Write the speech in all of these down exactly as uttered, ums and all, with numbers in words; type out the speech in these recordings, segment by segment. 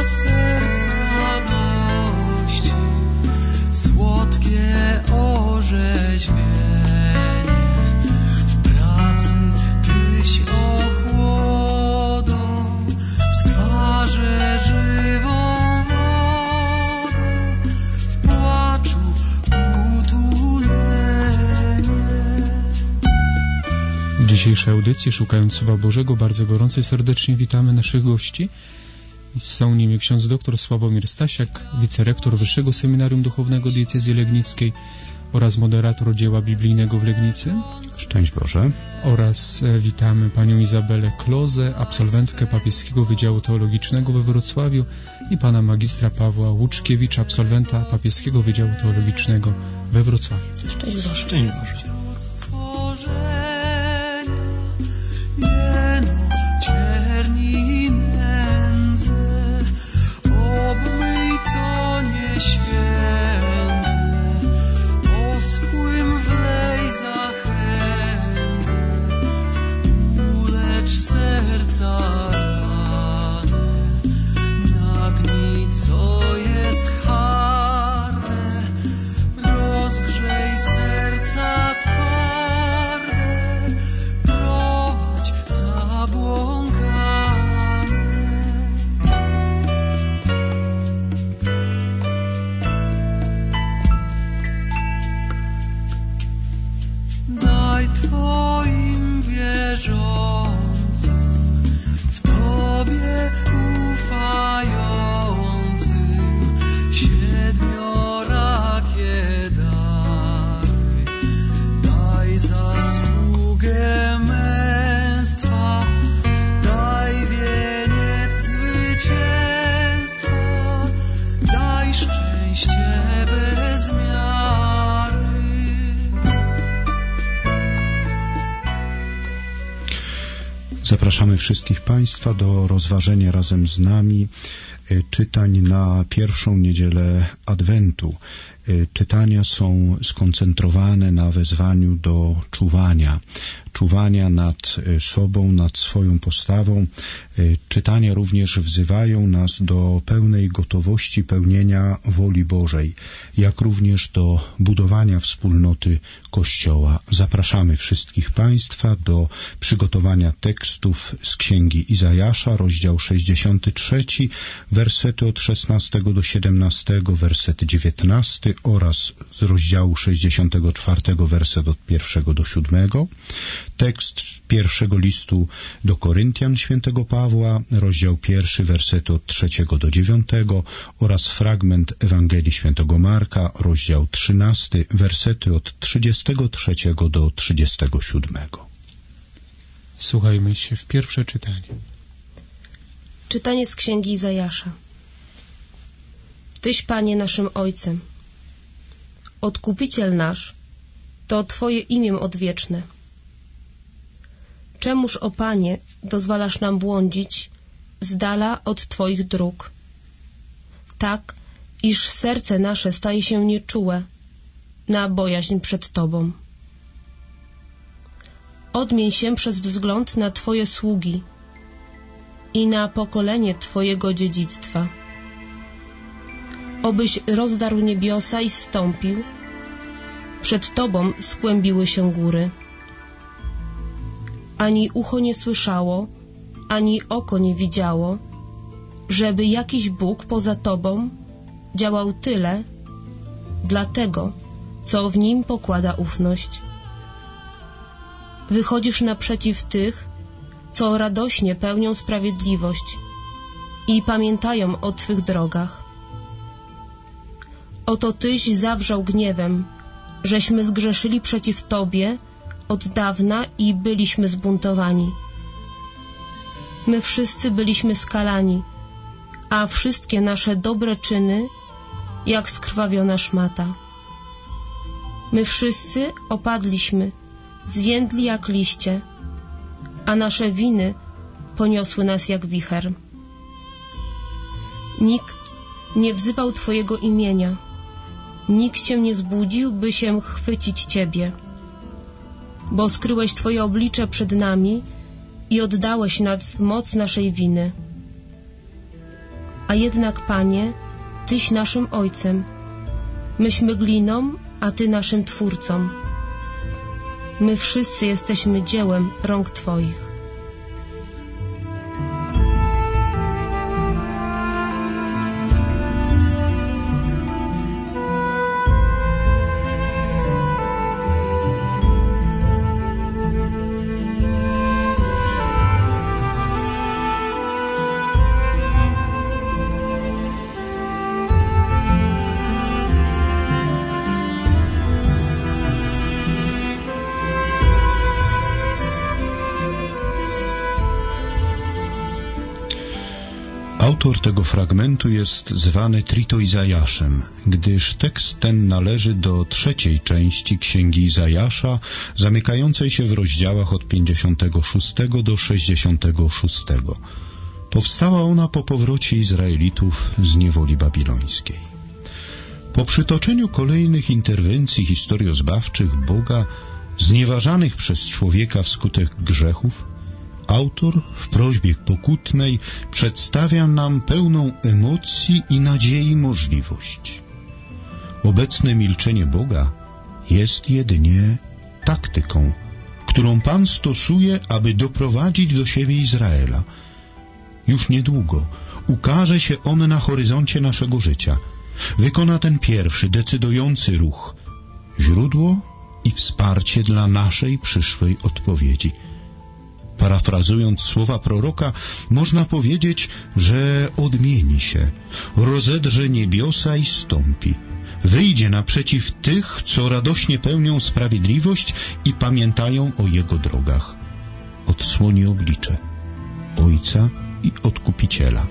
serca gości, słodkie orzeźwienie. W pracy Tyś ochłodą, w skwarze żywą wodą, w płaczu utulenie. W dzisiejszej audycji Szukając Słowa Bożego bardzo gorąco i serdecznie witamy naszych gości. Są nimi ksiądz dr Sławomir Stasiak, wicerektor Wyższego Seminarium Duchownego Diecezji Legnickiej oraz moderator dzieła biblijnego w Legnicy. Szczęść Boże. Oraz witamy panią Izabelę Klozę, absolwentkę Papieskiego Wydziału Teologicznego we Wrocławiu i pana magistra Pawła Łuczkiewicza, absolwenta Papieskiego Wydziału Teologicznego we Wrocławiu. Szczęść Boże. Szczęść Boże. Cierni nędzę, obmyj co nieświęte, oschłym wlej zachętę, ulecz serca rane, nagnij co jest harde, rozgrzej serca twarde, prowadź zabłąkane. Daj Twoim wierzącym, w Tobie ufającym, siedmiorakie dary. Daj zasługę męstwa, daj wieniec zwycięstwa, daj szczęście bez miary. Zapraszamy wszystkich Państwa do rozważenia razem z nami czytań na pierwszą niedzielę Adwentu. Czytania są skoncentrowane na wezwaniu do czuwania. Czuwania nad sobą, nad swoją postawą. Czytania również wzywają nas do pełnej gotowości pełnienia woli Bożej, jak również do budowania wspólnoty Kościoła. Zapraszamy wszystkich Państwa do przygotowania tekstów z Księgi Izajasza, rozdział sześćdziesiąty trzeci, wersety od szesnastego do siedemnastego, werset dziewiętnasty oraz z rozdziału sześćdziesiątego czwartego, werset od pierwszego do siódmego. Tekst pierwszego listu do Koryntian świętego Pawła, rozdział pierwszy, wersety od trzeciego do dziewiątego oraz fragment Ewangelii świętego Marka, rozdział trzynasty, wersety od trzydziestego trzeciego do trzydziestego siódmego. Słuchajmy się w pierwsze czytanie. Czytanie z Księgi Izajasza. Tyś, Panie, naszym Ojcem. Odkupiciel nasz, to Twoje imię odwieczne. Czemuż, o Panie, dozwalasz nam błądzić z dala od Twoich dróg, tak, iż serce nasze staje się nieczułe na bojaźń przed Tobą. Odmień się przez wzgląd na Twoje sługi i na pokolenie Twojego dziedzictwa. Obyś rozdarł niebiosa i zstąpił, przed Tobą skłębiły się góry. Ani ucho nie słyszało, ani oko nie widziało, żeby jakiś Bóg poza Tobą działał tyle dla tego, co w Nim pokłada ufność. Wychodzisz naprzeciw tych, co radośnie pełnią sprawiedliwość i pamiętają o Twych drogach. Oto Tyś zawrzał gniewem, żeśmy zgrzeszyli przeciw Tobie od dawna i byliśmy zbuntowani. My wszyscy byliśmy skalani, a wszystkie nasze dobre czyny jak skrwawiona szmata. My wszyscy opadliśmy, zwiędli jak liście, a nasze winy poniosły nas jak wicher. Nikt nie wzywał Twojego imienia, nikt się nie zbudził, by się chwycić Ciebie, bo skryłeś Twoje oblicze przed nami i oddałeś nas w moc naszej winy. A jednak, Panie, Tyś naszym Ojcem. Myśmy gliną, a Ty naszym Twórcą. My wszyscy jesteśmy dziełem rąk Twoich. Autor tego fragmentu jest zwany Trito Izajaszem, gdyż tekst ten należy do trzeciej części Księgi Izajasza, zamykającej się w rozdziałach od pięćdziesiątego szóstego do sześćdziesiątego szóstego. Powstała ona po powrocie Izraelitów z niewoli babilońskiej. Po przytoczeniu kolejnych interwencji historiozbawczych Boga, znieważanych przez człowieka wskutek grzechów, autor w prośbie pokutnej przedstawia nam pełną emocji i nadziei możliwość. Obecne milczenie Boga jest jedynie taktyką, którą Pan stosuje, aby doprowadzić do siebie Izraela. Już niedługo ukaże się on na horyzoncie naszego życia. Wykona ten pierwszy, decydujący ruch, źródło i wsparcie dla naszej przyszłej odpowiedzi. Parafrazując słowa proroka, można powiedzieć, że odmieni się, rozedrze niebiosa i stąpi. Wyjdzie naprzeciw tych, co radośnie pełnią sprawiedliwość i pamiętają o Jego drogach. Odsłoni oblicze Ojca i Odkupiciela.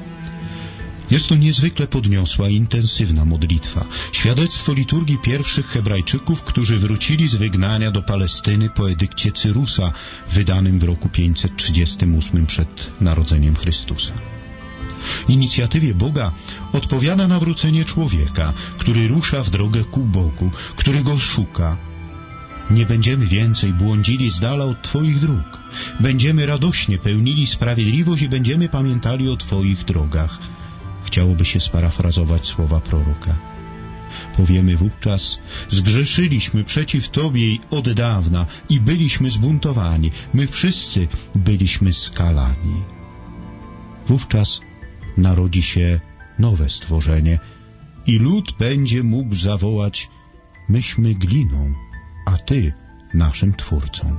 Jest to niezwykle podniosła i intensywna modlitwa, świadectwo liturgii pierwszych Hebrajczyków, którzy wrócili z wygnania do Palestyny po edykcie Cyrusa, wydanym w roku pięćset trzydziestym ósmym przed narodzeniem Chrystusa. Inicjatywie Boga odpowiada nawrócenie człowieka, który rusza w drogę ku Bogu, który Go szuka. Nie będziemy więcej błądzili z dala od Twoich dróg. Będziemy radośnie pełnili sprawiedliwość i będziemy pamiętali o Twoich drogach. Chciałoby się sparafrazować słowa proroka. Powiemy wówczas: zgrzeszyliśmy przeciw Tobie od dawna i byliśmy zbuntowani. My wszyscy byliśmy skalani. Wówczas narodzi się nowe stworzenie i lud będzie mógł zawołać: myśmy gliną, a Ty naszym Twórcą.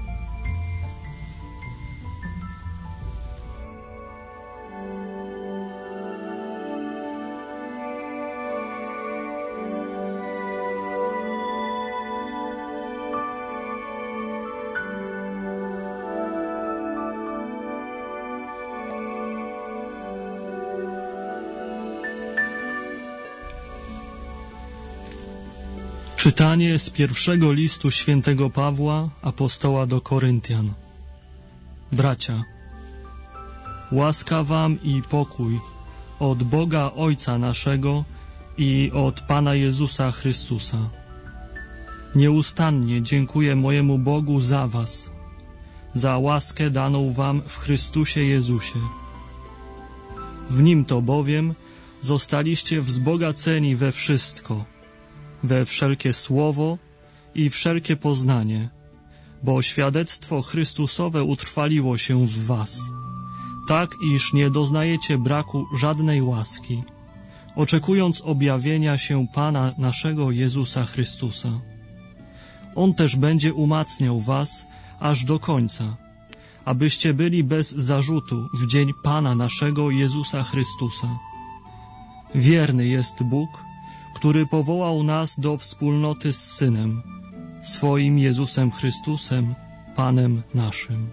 Czytanie z pierwszego listu świętego Pawła, apostoła do Koryntian. Bracia, łaska wam i pokój od Boga Ojca naszego i od Pana Jezusa Chrystusa. Nieustannie dziękuję mojemu Bogu za was, za łaskę daną wam w Chrystusie Jezusie. W Nim to bowiem zostaliście wzbogaceni we wszystko, we wszelkie słowo i wszelkie poznanie, bo świadectwo Chrystusowe utrwaliło się w was, tak iż nie doznajecie braku żadnej łaski, oczekując objawienia się Pana naszego Jezusa Chrystusa. On też będzie umacniał was aż do końca, abyście byli bez zarzutu w dzień Pana naszego Jezusa Chrystusa. Wierny jest Bóg, który powołał nas do wspólnoty z Synem, swoim Jezusem Chrystusem, Panem naszym.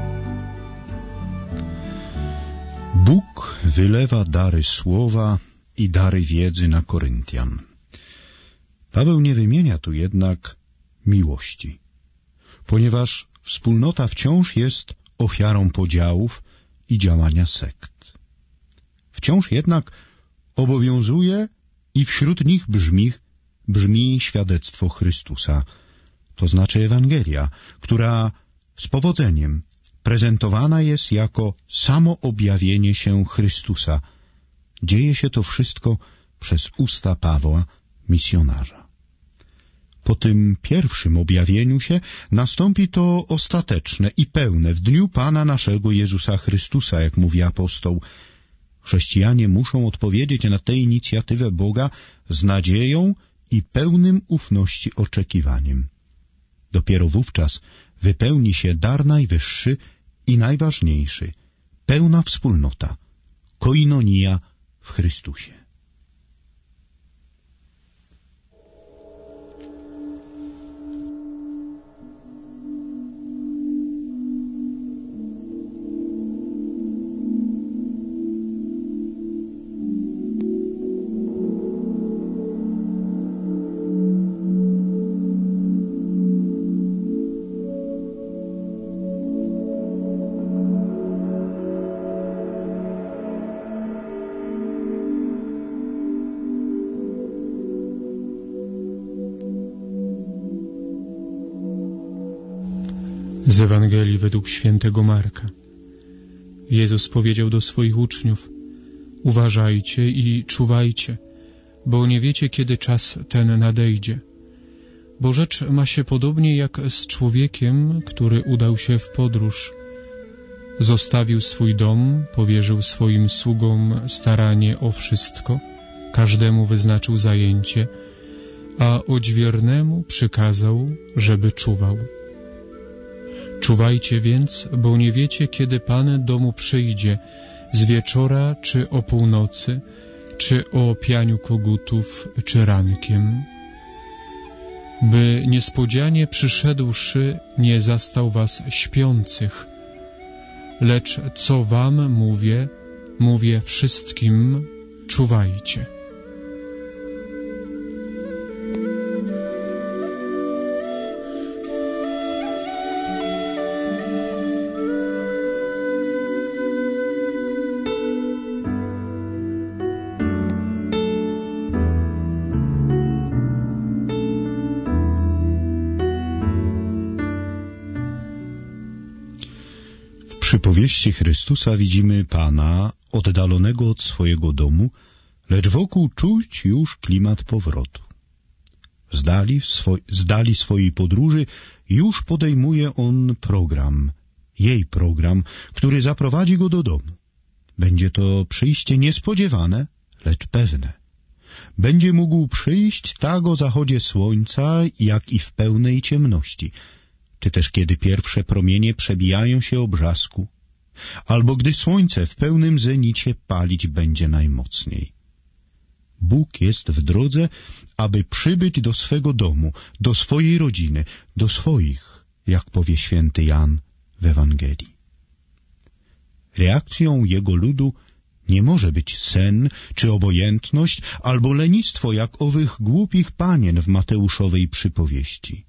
Bóg wylewa dary słowa i dary wiedzy na Koryntian. Paweł nie wymienia tu jednak miłości, ponieważ wspólnota wciąż jest ofiarą podziałów i działania sekt. Wciąż jednak obowiązuje i wśród nich brzmi, brzmi świadectwo Chrystusa, to znaczy Ewangelia, która z powodzeniem prezentowana jest jako samo objawienie się Chrystusa. Dzieje się to wszystko przez usta Pawła, misjonarza. Po tym pierwszym objawieniu się nastąpi to ostateczne i pełne w dniu Pana naszego Jezusa Chrystusa, jak mówi apostoł. Chrześcijanie muszą odpowiedzieć na tę inicjatywę Boga z nadzieją i pełnym ufności oczekiwaniem. Dopiero wówczas wypełni się dar najwyższy i najważniejszy, pełna wspólnota, koinonia w Chrystusie. Z Ewangelii według świętego Marka. Jezus powiedział do swoich uczniów: uważajcie i czuwajcie, bo nie wiecie, kiedy czas ten nadejdzie. Bo rzecz ma się podobnie jak z człowiekiem, który udał się w podróż. Zostawił swój dom, powierzył swoim sługom staranie o wszystko, każdemu wyznaczył zajęcie, a odźwiernemu przykazał, żeby czuwał. Czuwajcie więc, bo nie wiecie, kiedy Pan domu przyjdzie, z wieczora, czy o północy, czy o pianiu kogutów, czy rankiem. By niespodzianie przyszedłszy, nie zastał was śpiących. Lecz co wam mówię, mówię wszystkim, czuwajcie. W przypowieści Chrystusa widzimy Pana oddalonego od swojego domu, lecz wokół czuć już klimat powrotu. Z dali, swo z dali swojej podróży już podejmuje on program, jej program, który zaprowadzi go do domu. Będzie to przyjście niespodziewane, lecz pewne. Będzie mógł przyjść tak o zachodzie słońca, jak i w pełnej ciemności, czy też kiedy pierwsze promienie przebijają się o brzasku, albo gdy słońce w pełnym zenicie palić będzie najmocniej. Bóg jest w drodze, aby przybyć do swego domu, do swojej rodziny, do swoich, jak powie święty Jan w Ewangelii. Reakcją jego ludu nie może być sen czy obojętność albo lenistwo, jak owych głupich panien w Mateuszowej przypowieści.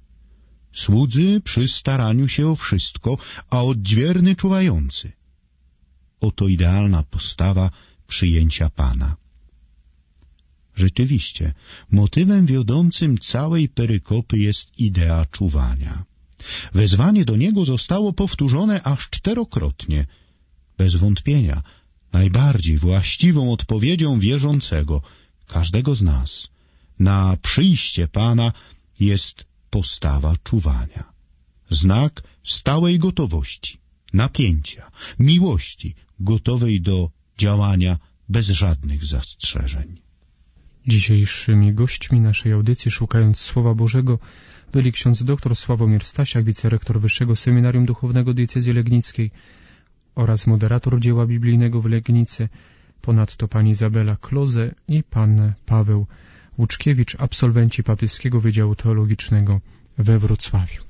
Słudzy przy staraniu się o wszystko, a odźwierny czuwający. Oto idealna postawa przyjęcia Pana. Rzeczywiście, motywem wiodącym całej perykopy jest idea czuwania. Wezwanie do niego zostało powtórzone aż czterokrotnie. Bez wątpienia, najbardziej właściwą odpowiedzią wierzącego, każdego z nas, na przyjście Pana jest postawa czuwania. Znak stałej gotowości, napięcia, miłości, gotowej do działania bez żadnych zastrzeżeń. Dzisiejszymi gośćmi naszej audycji, szukając Słowa Bożego, byli ksiądz dr Sławomir Stasiak, wicerektor Wyższego Seminarium Duchownego Diecezji Legnickiej oraz moderator dzieła biblijnego w Legnicy, ponadto pani Izabela Kloze i pan Paweł Łuczkiewicz, absolwenci Papieskiego Wydziału Teologicznego we Wrocławiu.